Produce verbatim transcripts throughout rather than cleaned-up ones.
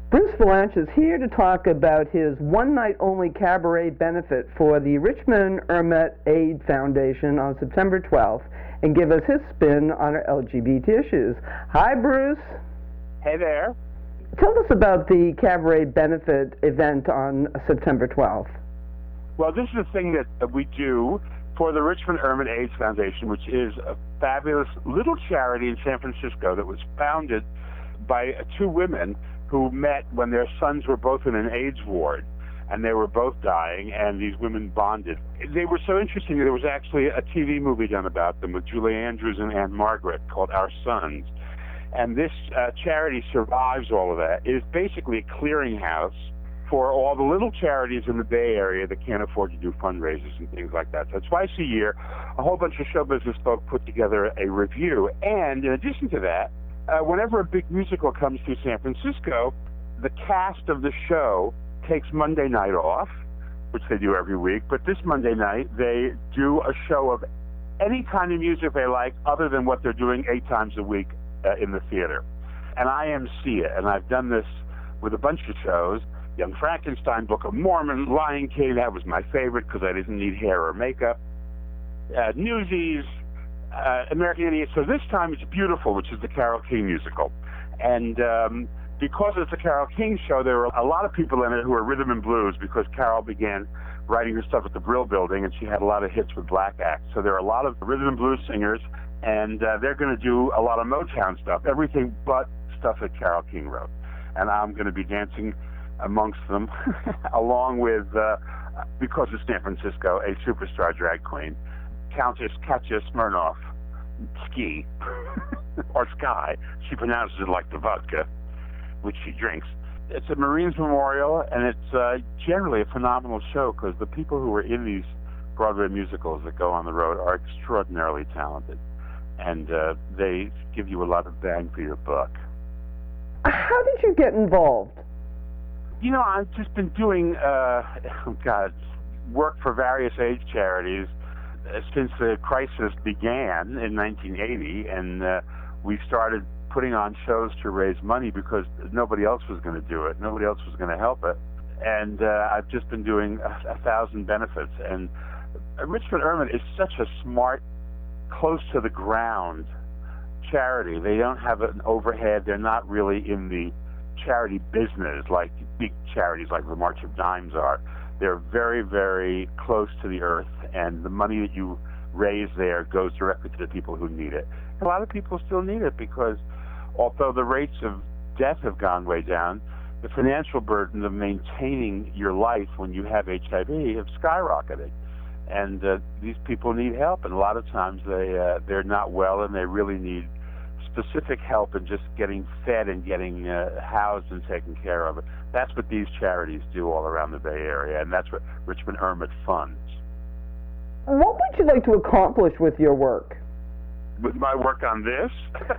Bruce Vilanch is here to talk about his one-night-only cabaret benefit for the Richmond Ermit Aid Foundation on September twelfth and give us his spin on our L G B T issues. Hi, Bruce. Hey there. Tell us about the cabaret benefit event on September twelfth. Well, this is a thing that we do for the Richmond Ermit AIDS Foundation, which is a fabulous little charity in San Francisco that was founded by two women who met when their sons were both in an AIDS ward, and they were both dying, and these women bonded. They were so interesting. There was actually a T V movie done about them with Julie Andrews and Aunt Margaret called Our Sons. And this uh, charity survives all of that. It is basically a clearinghouse for all the little charities in the Bay Area that can't afford to do fundraisers and things like that. So twice a year, a whole bunch of show business folk put together a review. And in addition to that, Uh, whenever a big musical comes to San Francisco, the cast of the show takes Monday night off, which they do every week. But this Monday night, they do a show of any kind of music they like other than what they're doing eight times a week uh, in the theater. And I M C it. And I've done this with a bunch of shows. Young Frankenstein, Book of Mormon, Lion King, that was my favorite because I didn't need hair or makeup. Uh, Newsies, Uh, American Idiot. So this time it's Beautiful, which is the Carole King musical. And um, because it's a Carole King show, there were a lot of people in it who are rhythm and blues because Carole began writing her stuff at the Brill Building, and she had a lot of hits with black acts. So there are a lot of rhythm and blues singers, and uh, they're going to do a lot of Motown stuff, everything but stuff that Carole King wrote. And I'm going to be dancing amongst them, along with, uh, because of San Francisco, a superstar drag queen, Countess Katya Smirnoff, Ski, or Sky. She pronounces it like the vodka, which she drinks. It's a Marines Memorial, and it's uh, generally a phenomenal show because the people who are in these Broadway musicals that go on the road are extraordinarily talented, and uh, they give you a lot of bang for your buck. How did you get involved? You know, I've just been doing, uh, oh God, work for various AIDS charities since the crisis began in nineteen eighty, and uh, we started putting on shows to raise money because nobody else was going to do it. Nobody else was going to help it. And uh, I've just been doing a, a thousand benefits. And Richmond Ermit is such a smart, close to the ground charity. They don't have an overhead. They're not really in the charity business like big charities like the March of Dimes are. They're very, very close to the earth, and the money that you raise there goes directly to the people who need it. A lot of people still need it because although the rates of death have gone way down, the financial burden of maintaining your life when you have H I V have skyrocketed. And uh, these people need help, and a lot of times they, uh, they're not well, and they really need specific help in just getting fed and getting uh, housed and taken care of. That's what these charities do all around the Bay Area, and that's what Richmond Ermit funds. What would you like to accomplish with your work? With my work on this?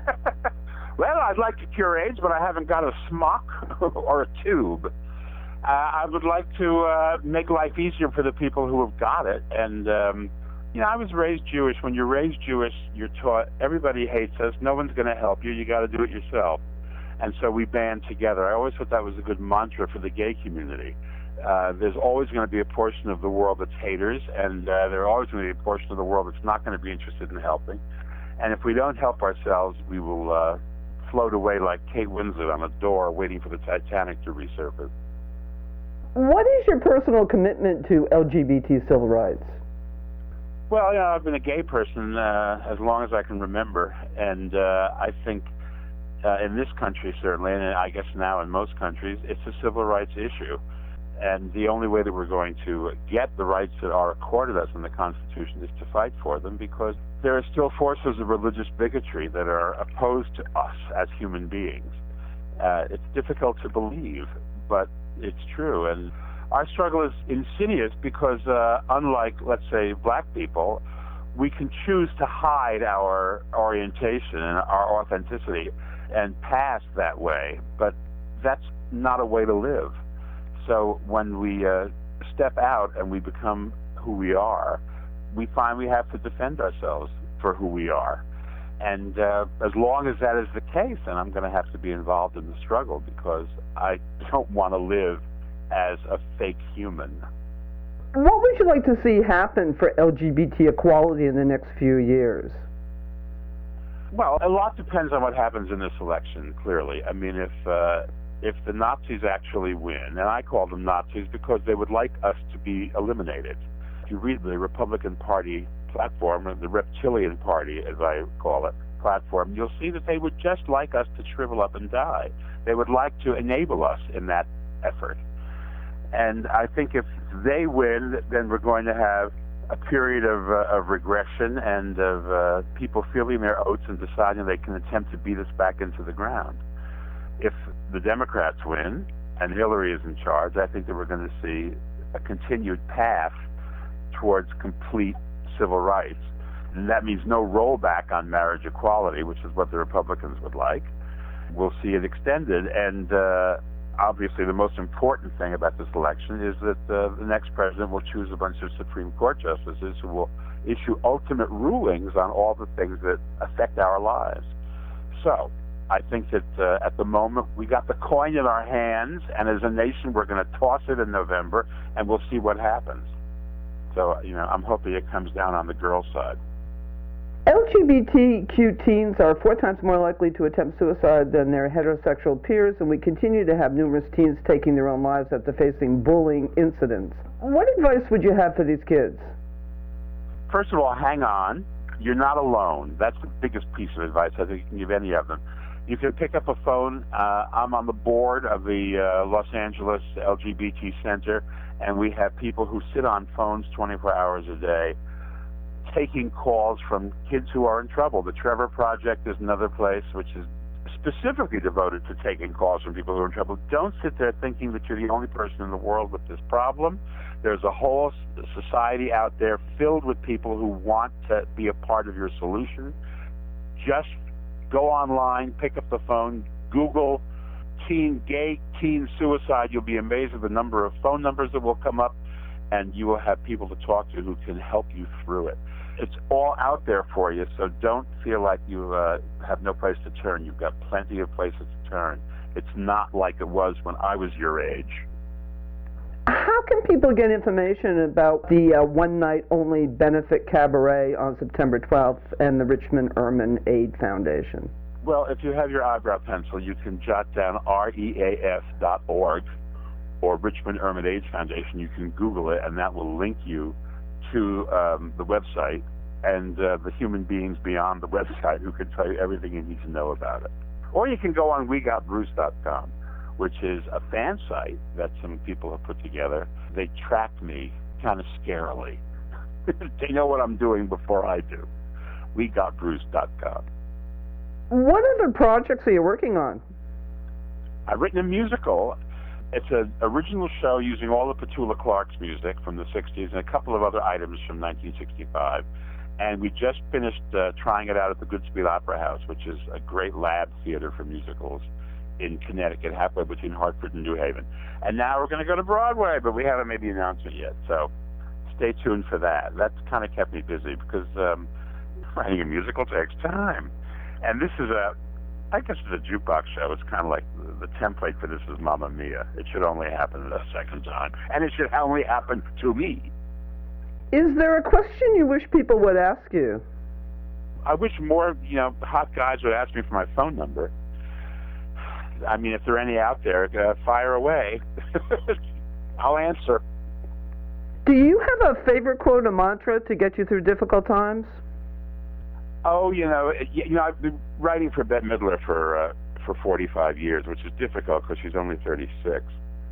Well, I'd like to cure AIDS, but I haven't got a smock or a tube. Uh, I would like to uh, make life easier for the people who have got it, and um, you know, I was raised Jewish. When you're raised Jewish, you're taught everybody hates us, no one's going to help you, you got to do it yourself. And so we band together. I always thought that was a good mantra for the gay community. Uh, there's always going to be a portion of the world that's haters, and uh, there's always going to be a portion of the world that's not going to be interested in helping. And if we don't help ourselves, we will uh, float away like Kate Winslet on a door waiting for the Titanic to resurface. What is your personal commitment to L G B T civil rights? Well, you know, I've been a gay person uh, as long as I can remember, and uh, I think uh, in this country certainly, and I guess now in most countries, it's a civil rights issue. And the only way that we're going to get the rights that are accorded us in the Constitution is to fight for them, because there are still forces of religious bigotry that are opposed to us as human beings. Uh, it's difficult to believe, but it's true. And our struggle is insidious because, uh, unlike, let's say, black people, we can choose to hide our orientation and our authenticity and pass that way, but that's not a way to live. So when we uh, step out and we become who we are, we find we have to defend ourselves for who we are. And uh, as long as that is the case, then I'm going to have to be involved in the struggle, because I don't want to live as a fake human. What would you like to see happen for L G B T equality in the next few years? Well, a lot depends on what happens in this election, clearly. I mean, if uh, if the Nazis actually win, and I call them Nazis because they would like us to be eliminated. If you read the Republican Party platform, or the Reptilian Party, as I call it, platform, you'll see that they would just like us to shrivel up and die. They would like to enable us in that effort. And I think if they win, then we're going to have a period of, uh, of regression and of uh, people feeling their oats and deciding they can attempt to beat us back into the ground. If the Democrats win and Hillary is in charge, I think that we're going to see a continued path towards complete civil rights. And that means no rollback on marriage equality, which is what the Republicans would like. We'll see it extended. And uh, obviously the most important thing about this election is that uh, the next president will choose a bunch of Supreme Court justices who will issue ultimate rulings on all the things that affect our lives. So I think that uh, at the moment we got the coin in our hands, and as a nation we're going to toss it in November, and we'll see what happens. So, you know, I'm hoping it comes down on the girl side. L G B T Q teens are four times more likely to attempt suicide than their heterosexual peers, and we continue to have numerous teens taking their own lives after facing bullying incidents. What advice would you have for these kids? First of all, hang on. You're not alone. That's the biggest piece of advice I think you can give any of them. You can pick up a phone. Uh, I'm on the board of the uh, Los Angeles L G B T Center, and we have people who sit on phones twenty-four hours a day taking calls from kids who are in trouble. The Trevor Project is another place which is specifically devoted to taking calls from people who are in trouble. Don't sit there thinking that you're the only person in the world with this problem. There's a whole society out there filled with people who want to be a part of your solution. Just go online, pick up the phone, Google teen gay, teen suicide. You'll be amazed at the number of phone numbers that will come up, and you will have people to talk to who can help you through it. It's all out there for you, so don't feel like you uh, have no place to turn. You've got plenty of places to turn. It's not like it was when I was your age. How can people get information about the uh, one-night-only benefit cabaret on September twelfth and the Richmond Ermine Aid Foundation? Well, if you have your eyebrow pencil, you can jot down R E A F dot org or Richmond Ermine AIDS Foundation. You can Google it, and that will link you to um, the website and uh, the human beings beyond the website who can tell you everything you need to know about it. Or you can go on we got bruce dot com, which is a fan site that some people have put together. They track me kind of scarily. They know what I'm doing before I do. we got bruce dot com. What other projects are you working on? I've written a musical. It's an original show using all of Petula Clark's music from the sixties and a couple of other items from nineteen sixty-five. And we just finished uh, trying it out at the Goodspeed Opera House, which is a great lab theater for musicals in Connecticut, halfway between Hartford and New Haven. And now we're going to go to Broadway, but we haven't made the announcement yet. So stay tuned for that. That's kind of kept me busy because um, writing a musical takes time. And this is a, I guess it's a jukebox show. It's kind of like the, the template for this is Mamma Mia. It should only happen a second time. And it should only happen to me. Is there a question you wish people would ask you? I wish more, you know, hot guys would ask me for my phone number. I mean, if there are any out there, uh, fire away. I'll answer. Do you have a favorite quote or mantra to get you through difficult times? Oh, you know, you know, I've been writing for Bette Midler for uh, for forty-five years, which is difficult because she's only thirty-six.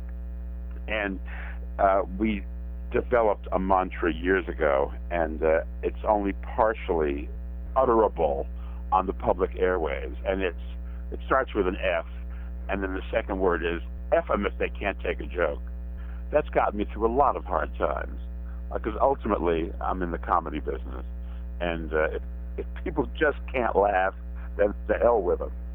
And uh, we developed a mantra years ago, and uh, it's only partially utterable on the public airwaves. And it's it starts with an F, and then the second word is F them if they can't take a joke. That's gotten me through a lot of hard times, because uh, ultimately I'm in the comedy business, and uh, if, if people just can't laugh, then to hell with them.